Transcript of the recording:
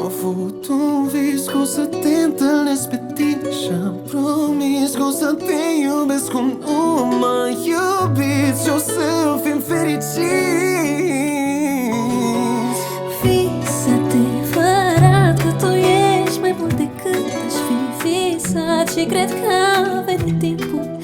avut un vis că o să te întâlnesc pe tine și-am promis că o să te iubesc cum nu m-ai iubit și o să fim fericiți. Vis adevărat că tu ești mai mult decât aș fi visat și cred că a venit timpul